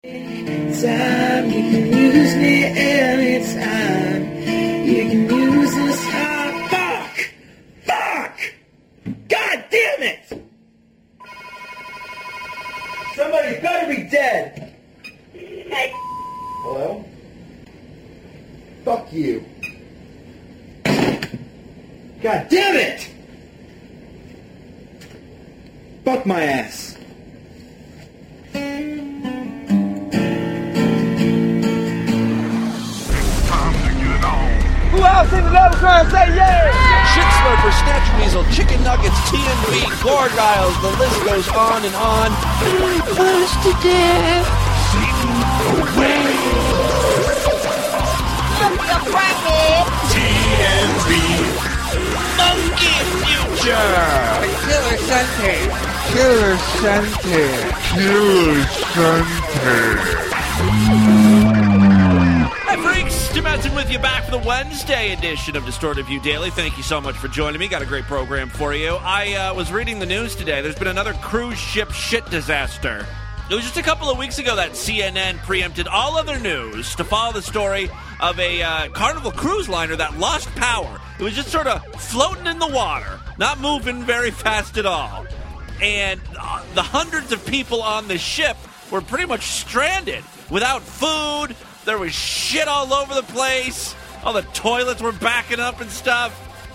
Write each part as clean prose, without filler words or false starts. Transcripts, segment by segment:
Anytime you can use me, anytime you can use this hot fuck! God damn it! Somebody better be dead! Hey. Hello? Fuck you. God damn it! Fuck my ass. Who else in the double crown say yeah? Shit Slurper, Snatch Weasel, Chicken Nuggets, TNB, Gorgiles, the list goes on and on. Close to death. Away. TNB. Monkey Future. Killer Center. Killer Center. Killer Center. Hi, freaks. Tim Edson with you back for the Wednesday edition of Distorted View Daily. Thank you so much for joining me. Got a great program for you. I was reading the news today. There's been another cruise ship shit disaster. It was just a couple of weeks ago that CNN preempted all other news to follow the story of a Carnival cruise liner that lost power. It was just sort of floating in the water, not moving very fast at all. And the hundreds of people on the ship were pretty much stranded without food. There was shit all over the place. All the toilets were backing up and stuff.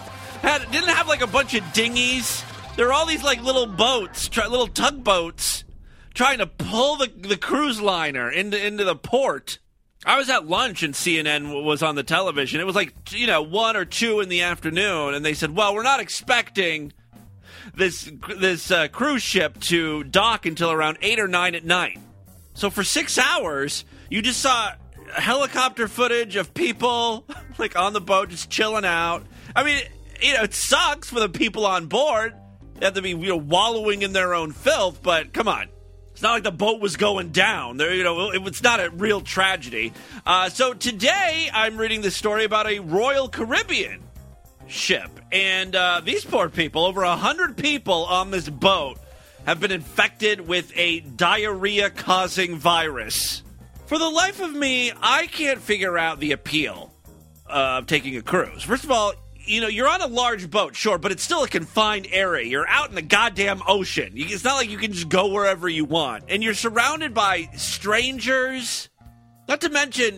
Didn't have like a bunch of dinghies. There were all these like little boats, little tugboats, trying to pull the cruise liner into the port. I was at lunch and CNN was on the television. It was like, 1 or 2 in the afternoon, and they said, well, we're not expecting this cruise ship to dock until around 8 or 9 at night. So for 6 hours, you just saw helicopter footage of people like on the boat just chilling out. I mean, it sucks for the people on board. They have to be wallowing in their own filth, but come on. It's not like the boat was going down. It's not a real tragedy. So today I'm reading this story about a Royal Caribbean ship. And these poor people, over 100 people on this boat, have been infected with a diarrhea-causing virus. For the life of me, I can't figure out the appeal of taking a cruise. First of all, you're on a large boat, sure, but it's still a confined area. You're out in the goddamn ocean. It's not like you can just go wherever you want. And you're surrounded by strangers. Not to mention,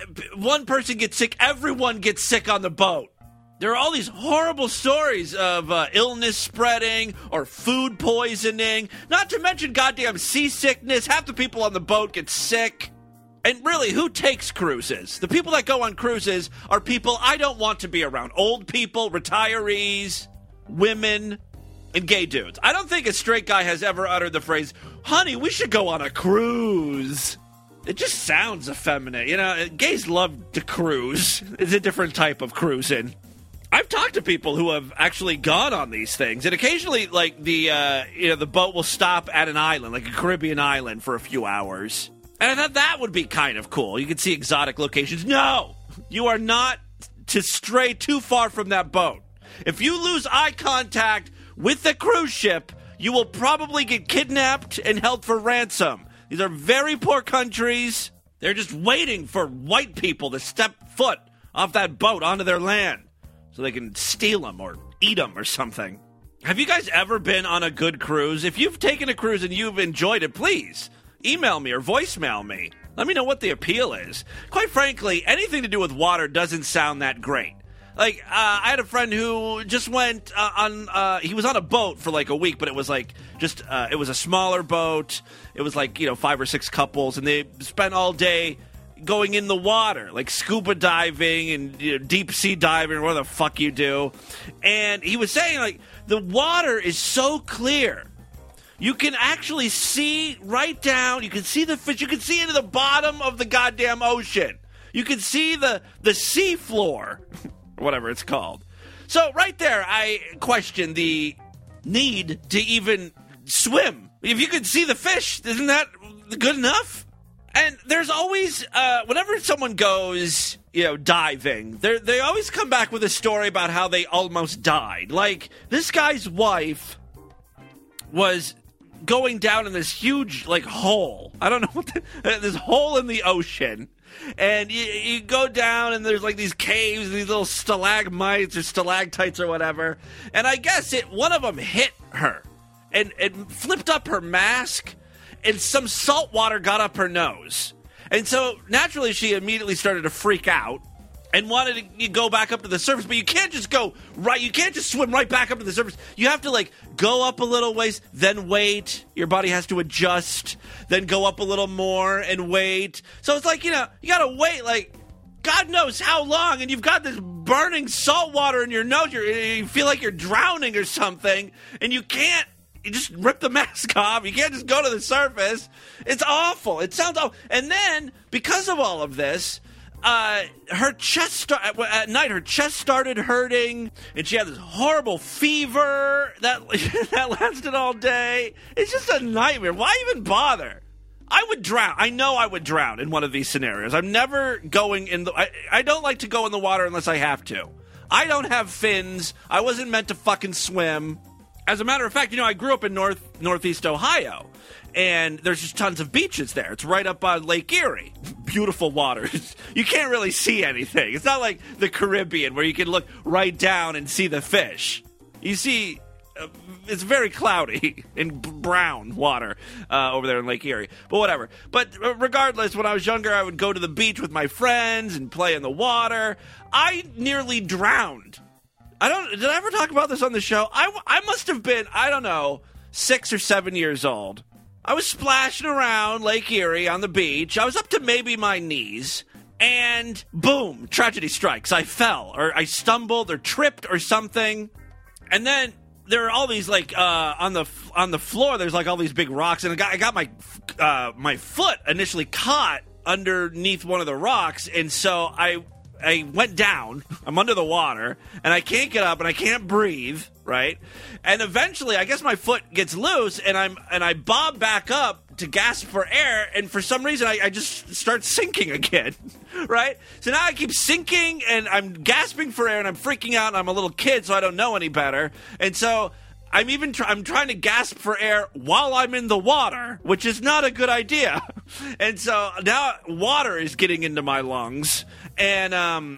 one person gets sick, everyone gets sick on the boat. There are all these horrible stories of illness spreading or food poisoning. Not to mention goddamn seasickness. Half the people on the boat get sick. And really, who takes cruises? The people that go on cruises are people I don't want to be around. Old people, retirees, women, and gay dudes. I don't think a straight guy has ever uttered the phrase, honey, we should go on a cruise. It just sounds effeminate. Gays love to cruise. It's a different type of cruising. I've talked to people who have actually gone on these things, and occasionally, like, the boat will stop at an island, like a Caribbean island, for a few hours. And I thought that would be kind of cool. You could see exotic locations. No! You are not to stray too far from that boat. If you lose eye contact with the cruise ship, you will probably get kidnapped and held for ransom. These are very poor countries. They're just waiting for white people to step foot off that boat onto their land so they can steal them or eat them or something. Have you guys ever been on a good cruise? If you've taken a cruise and you've enjoyed it, please email me or voicemail me. Let me know what the appeal is. Quite frankly, anything to do with water doesn't sound that great. Like, I had a friend who just went he was on a boat for like a week, but it was like it was a smaller boat. It was like, 5 or 6 couples, and they spent all day going in the water, like scuba diving and deep sea diving or whatever the fuck you do. And he was saying, like, the water is so clear. You can actually see right down. You can see the fish. You can see into the bottom of the goddamn ocean. You can see the sea floor, whatever it's called. So right there, I question the need to even swim. If you can see the fish, isn't that good enough? And there's always, whenever someone goes, diving, they always come back with a story about how they almost died. Like, this guy's wife was going down in this huge, like, hole. I don't know what this hole in the ocean. And you go down, and there's, like, these caves, these little stalagmites or stalactites or whatever. And I guess one of them hit her. And it flipped up her mask, and some salt water got up her nose. And so, naturally, she immediately started to freak out and wanted to go back up to the surface. But you can't just go right. You can't just swim right back up to the surface. You have to, like, go up a little ways, then wait. Your body has to adjust, then go up a little more and wait. So it's like, you got to wait, like, God knows how long, and you've got this burning salt water in your nose. You feel like you're drowning or something, and you can't. You just rip the mask off. You can't just go to the surface. It's awful. It sounds awful. And then, because of all of this, her chest at night, her chest started hurting, and she had this horrible fever that lasted all day. It's just a nightmare. Why even bother? I would drown. I know I would drown in one of these scenarios. I'm never going in the... I don't like to go in the water unless I have to. I don't have fins. I wasn't meant to fucking swim. As a matter of fact, I grew up in northeast Ohio, and there's just tons of beaches there. It's right up on Lake Erie. Beautiful waters. You can't really see anything. It's not like the Caribbean where you can look right down and see the fish. You see, it's very cloudy and brown water over there in Lake Erie. But whatever. But regardless, when I was younger, I would go to the beach with my friends and play in the water. I nearly drowned. Did I ever talk about this on the show? I must have been, 6 or 7 years old. I was splashing around Lake Erie on the beach. I was up to maybe my knees. And boom, tragedy strikes. I fell, or I stumbled, or tripped, or something. And then there are all these, like, on the floor, there's, like, all these big rocks. And I got my foot initially caught underneath one of the rocks. And so I went down, I'm under the water, and I can't get up, and I can't breathe, right? And eventually, I guess my foot gets loose, and I bob back up to gasp for air, and for some reason, I just start sinking again, right? So now I keep sinking, and I'm gasping for air, and I'm freaking out, and I'm a little kid, so I don't know any better. And so I'm trying to gasp for air while I'm in the water, which is not a good idea. And so now water is getting into my lungs, and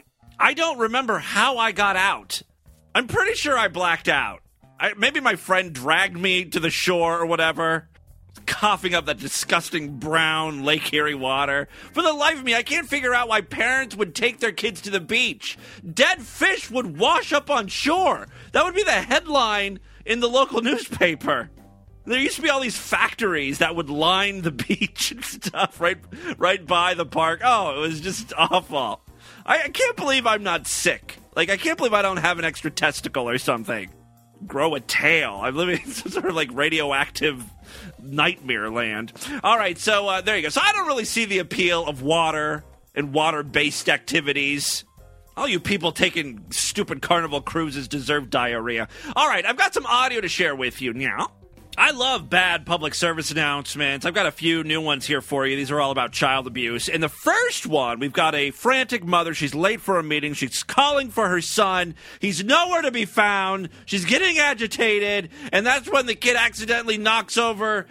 I don't remember how I got out. I'm pretty sure I blacked out. Maybe my friend dragged me to the shore or whatever, coughing up that disgusting brown Lake Erie water. For the life of me, I can't figure out why parents would take their kids to the beach. Dead fish would wash up on shore. That would be the headline in the local newspaper. There used to be all these factories that would line the beach and stuff right by the park. Oh, it was just awful. I can't believe I'm not sick. Like, I can't believe I don't have an extra testicle or something. Grow a tail. I'm living in some sort of, like, radioactive nightmare land. All right, so there you go. So I don't really see the appeal of water and water-based activities. All you people taking stupid Carnival cruises deserve diarrhea. All right, I've got some audio to share with you now. I love bad public service announcements. I've got a few new ones here for you. These are all about child abuse. In the first one, we've got a frantic mother. She's late for a meeting. She's calling for her son. He's nowhere to be found. She's getting agitated, and that's when the kid accidentally knocks over,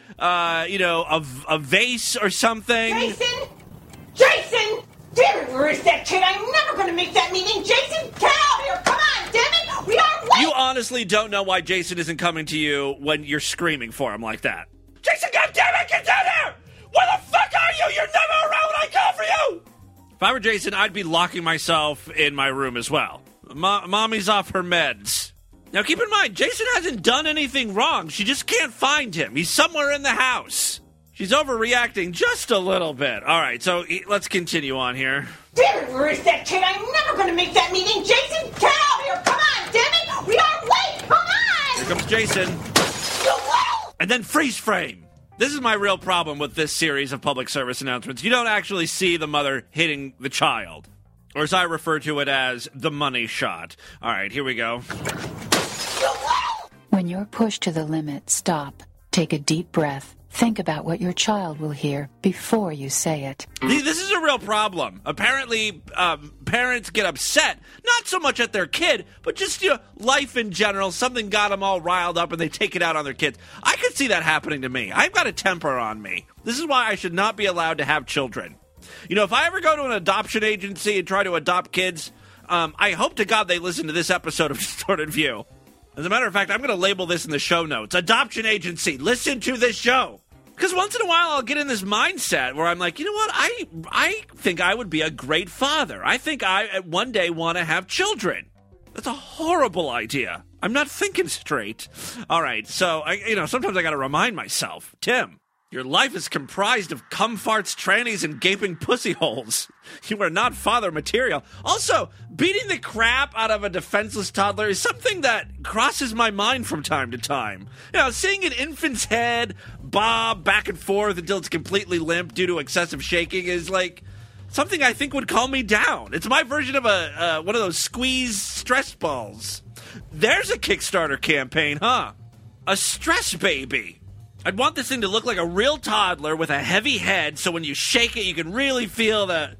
a vase or something. Jason! Damn it, where is that kid? I'm never going to make that meeting. Jason, get out here! Come on, damn it! We are late! You honestly don't know why Jason isn't coming to you when you're screaming for him like that. Jason, goddammit, get down here! Where the fuck are you? You're never around when I call for you! If I were Jason, I'd be locking myself in my room as well. Mommy's off her meds. Now, keep in mind, Jason hasn't done anything wrong. She just can't find him. He's somewhere in the house. She's overreacting just a little bit. All right, so let's continue on here. Damn it, where is that kid? I'm never going to make that meeting. Jason, get out here! Come on, damn it! We are late! Come on! Here comes Jason. And then freeze frame. This is my real problem with this series of public service announcements. You don't actually see the mother hitting the child. Or as I refer to it as, the money shot. All right, here we go. When you're pushed to the limit, stop. Take a deep breath. Think about what your child will hear before you say it. This is a real problem. Apparently, parents get upset, not so much at their kid, but just, life in general. Something got them all riled up and they take it out on their kids. I could see that happening to me. I've got a temper on me. This is why I should not be allowed to have children. If I ever go to an adoption agency and try to adopt kids, I hope to God they listen to this episode of Distorted View. As a matter of fact, I'm going to label this in the show notes. Adoption agency, listen to this show. Because once in a while I'll get in this mindset where I'm like, you know what, I think I would be a great father. I think I one day want to have children. That's a horrible idea. I'm not thinking straight. All right, so sometimes I got to remind myself, Tim, your life is comprised of cum farts, trannies, and gaping pussy holes. You are not father material. Also, beating the crap out of a defenseless toddler is something that crosses my mind from time to time. Seeing an infant's head bob back and forth until it's completely limp due to excessive shaking is like something I think would calm me down. It's my version of one of those squeeze stress balls. There's a Kickstarter campaign, huh? A stress baby. I'd want this thing to look like a real toddler with a heavy head, so when you shake it, you can really feel that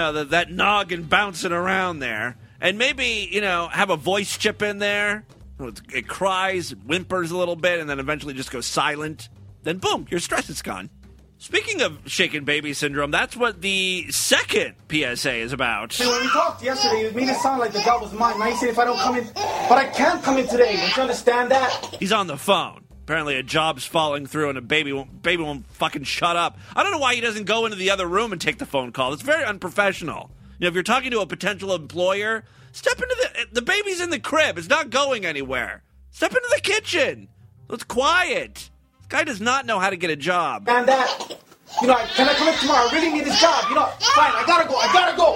noggin bouncing around there. And maybe, have a voice chip in there. It cries, whimpers a little bit, and then eventually just goes silent. Then boom, your stress is gone. Speaking of shaken baby syndrome, that's what the second PSA is about. See, when we talked yesterday, it made it sound like the job was mine. Now you say if I don't come in, but I can't come in today. Don't you understand that? He's on the phone. Apparently a job's falling through and a baby won't fucking shut up. I don't know why he doesn't go into the other room and take the phone call. It's very unprofessional. If you're talking to a potential employer, step into the baby's in the crib. It's not going anywhere. Step into the kitchen. It's quiet. This guy does not know how to get a job. And that, can I come in tomorrow? I really need this job. Fine, I gotta go.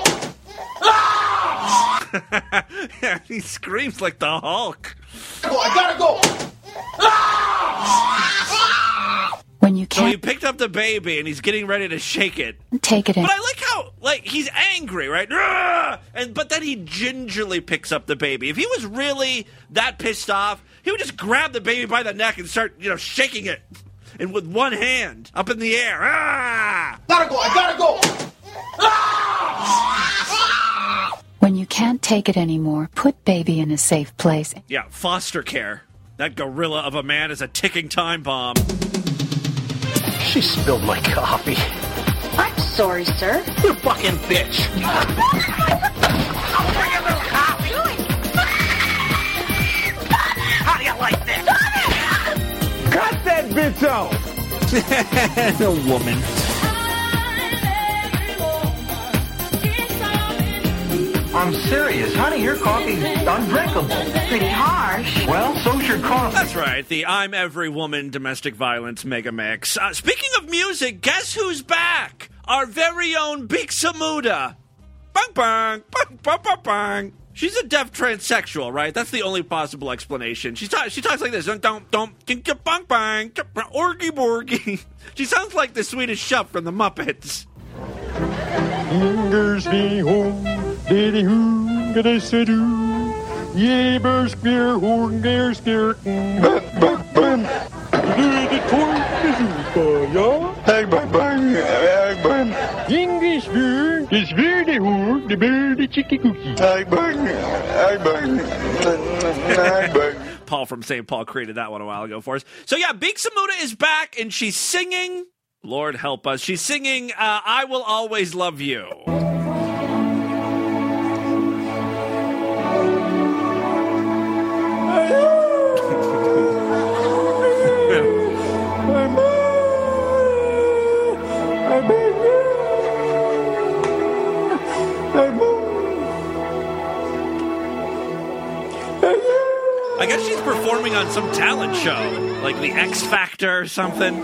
Ah! Yeah, he screams like the Hulk. I gotta go. When you can't... So he picked up the baby and he's getting ready to shake it. Take it in. But I like how, he's angry, right? But then he gingerly picks up the baby. If he was really that pissed off, he would just grab the baby by the neck and start, shaking it. And with one hand up in the air. I gotta go. When you can't take it anymore, put baby in a safe place. Yeah, foster care. That gorilla of a man is a ticking time bomb. She spilled my coffee. I'm sorry, sir. You fucking bitch. I'll bring a little coffee. How do you like this? Cut that bitch out. The woman. I'm serious. Honey, your coffee's undrinkable. Pretty harsh. Well, so's your coffee. That's right, the I'm Every Woman domestic violence mega mix. Speaking of music, guess who's back? Our very own Big Samuda. Bang, bang, bang, bang, bang, bang. She's a deaf transsexual, right? That's the only possible explanation. She talks like this. Don't, bang, bang, orgy, borgy. She sounds like the Swedish chef from the Muppets. Fingers me home, daddy who gonna say do? Ye bear horn, bear scare, bang, bang, the torn ja? Bang, bang, bang, bang. English beer, this beer the horn, the bear the chicky cookie. Bang, bang, bang, bang. Paul from St. Paul created that one a while ago for us. So yeah, Big Samuda is back and she's singing. Lord help us. She's singing I Will Always Love You. I guess she's performing on some talent show, like the X Factor or something.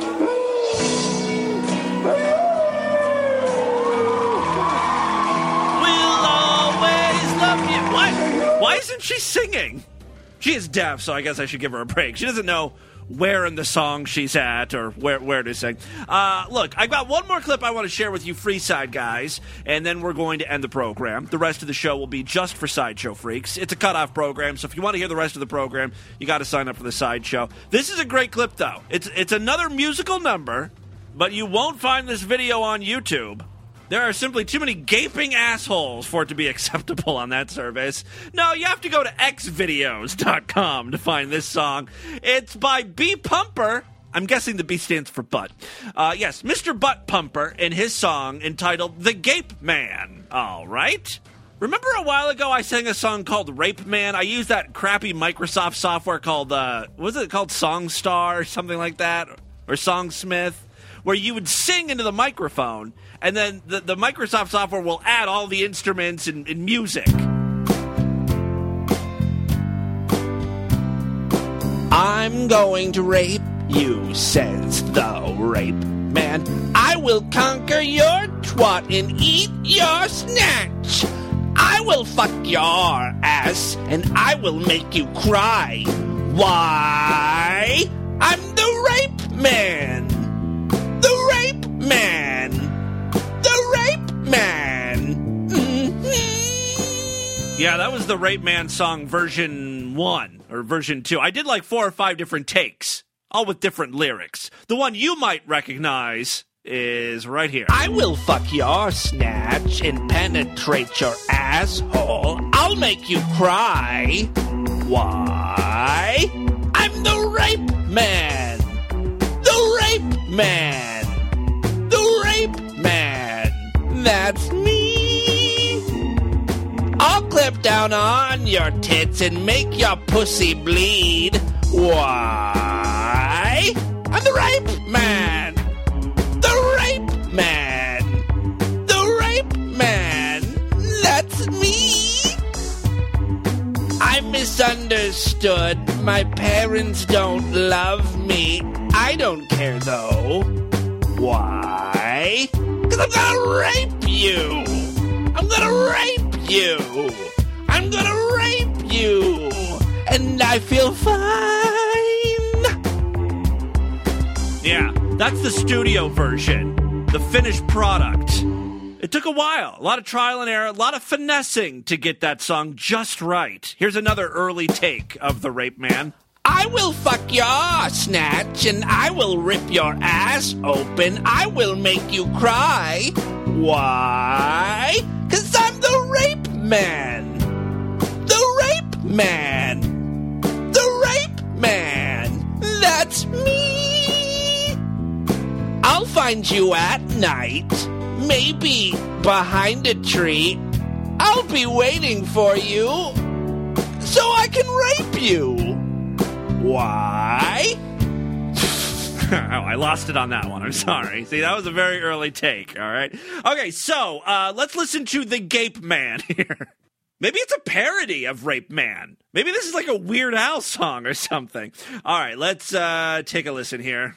Why isn't she singing? She is deaf, so I guess I should give her a break. She doesn't know where in the song she's at or where to sing. Look, I got one more clip I want to share with you Freeside guys, and then we're going to end the program. The rest of the show will be just for Sideshow Freaks. It's a cutoff program, so if you want to hear the rest of the program, you got to sign up for the Sideshow. This is a great clip, though. It's another musical number, but you won't find this video on YouTube. There are simply too many gaping assholes for it to be acceptable on that service. No, you have to go to xvideos.com to find this song. It's by B Pumper. I'm guessing the B stands for butt. Yes, Mr. Butt Pumper in his song entitled The Gape Man. All right. Remember a while ago I sang a song called Rape Man? I used that crappy Microsoft software called, was it called Songstar or something like that? Or Songsmith? Where you would sing into the microphone, and then the Microsoft software will add all the instruments and music. I'm going to rape you, says the rape man. I will conquer your twat and eat your snatch. I will fuck your ass, and I will make you cry. Why? I'm the rape man. The rape man. The rape man. Mm-hmm. Yeah, that was the Rape Man song version 1 or version 2. I did like 4 or 5 different takes, all with different lyrics. The one you might recognize is right here. I will fuck your snatch and penetrate your asshole. I'll make you cry. Why? I'm the rape man. The rape man. The rape man. That's me. I'll clip down on your tits and make your pussy bleed. Why? I'm the rape man. The rape man. The rape man. That's me. I'm misunderstood. My parents don't love me. I don't care though. Why? 'Cause I'm gonna rape you. I'm gonna rape you. I'm gonna rape you. And I feel fine. Yeah, that's the studio version. The finished product. It took a while. A lot of trial and error. A lot of finessing to get that song just right. Here's another early take of The Rape Man. I will fuck your snatch and I will rip your ass open. I will make you cry. Why? 'Cause I'm the rape man. The rape man. The rape man. That's me. I'll find you at night, maybe behind a tree. I'll be waiting for you so I can rape you. Why? Oh, I lost it on that one. I'm sorry. See, that was a very early take, all right? Okay, so let's listen to The Gape Man here. Maybe it's a parody of Rape Man. Maybe this is like a Weird Al song or something. All right, let's take a listen here.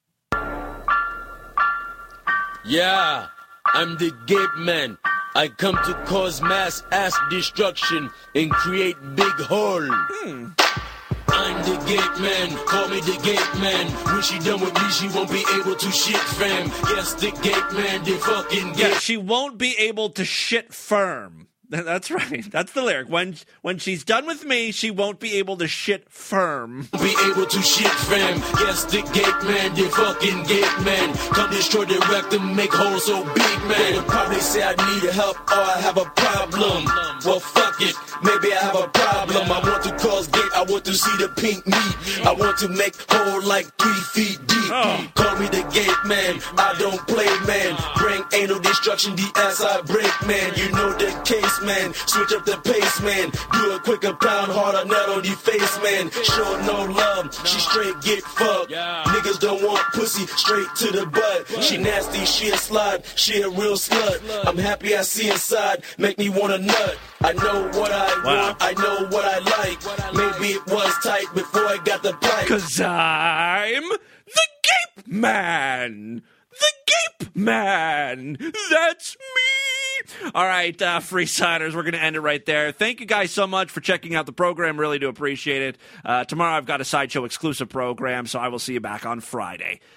Yeah, I'm the Gape Man. I come to cause mass ass destruction and create big hole. I'm the Gape Man, call me the Gape Man. When she done with me, she won't be able to shit, fam. Yes, the Gape Man, the fucking Gape. Yeah, she won't be able to shit firm. That's right. That's the lyric. When she's done with me, she won't be able to shit firm. Be able to shit, fam. Yes, the Gape Man, the fucking Gape Man. Come destroy the rectum, make holes so big, man. They'll probably say I need help or I have a problem. Well, fuck it. Maybe I have a problem. I want to cause gate. I want to see the pink meat. I want to make hole like 3 feet deep. Call me the Gape Man. I don't play, man. Bring anal destruction, the ass I break, man. You know the case, man. Switch up the pace, man. Do it quicker, pound harder, nut on the face, man. Show no love, she straight get fucked. Niggas don't want pussy, straight to the butt. She nasty, she a slut, she a real slut. I'm happy I see inside, make me wanna nut. I know what I want, I know what I like. Maybe it was tight before I got the pipe. 'Cause I'm the Gape Man. The Gape Man. That's me. All right, Freesiders, we're going to end it right there. Thank you guys so much for checking out the program. Really do appreciate it. Tomorrow I've got a Sideshow exclusive program, so I will see you back on Friday.